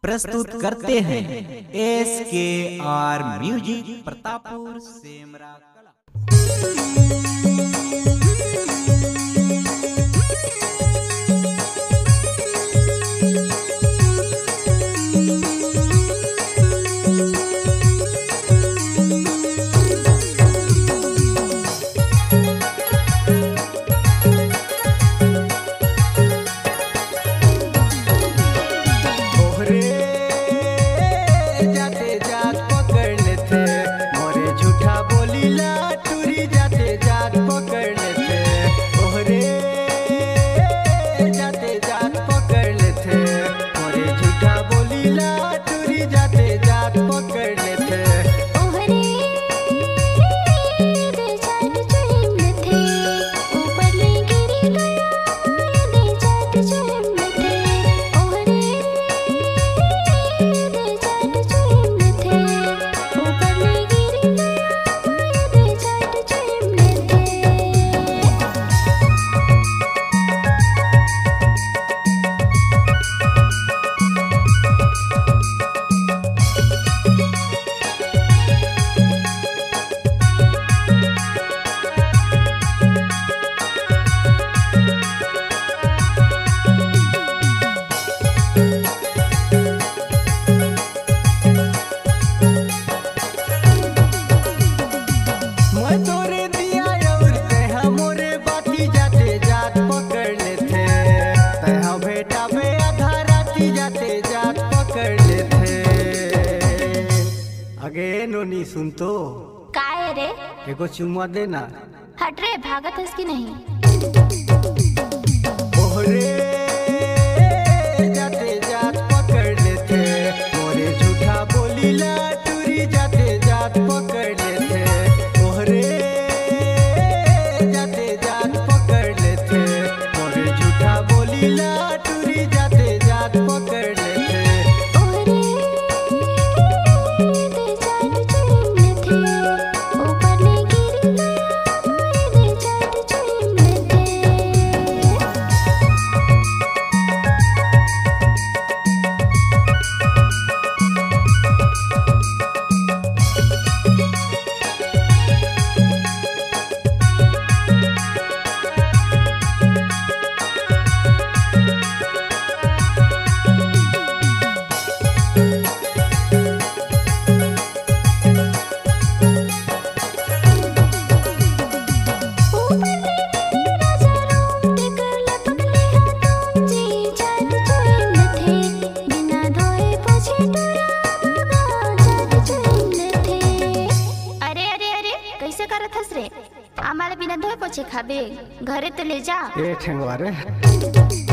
प्रस्तुत करते हैं SKR म्यूजिक प्रतापपुर सेमरा कला। नोनी सुन तो काय रे एगो चुम्मा देना। हट रे, भागत है कि नहीं? ओहरे जाते जात पकड़ लेते मोरे झूठा बोलीला टूरी जाते जात पकड़ लेते। ओहरे जाते जात पकड़ लेते मोरे झूठा बोलीला टूरी जाते जात पकड़ लेते। हमारे बिना धोए पोछे खाबे, घरे तो ले जा। ए ठेंगवा रे।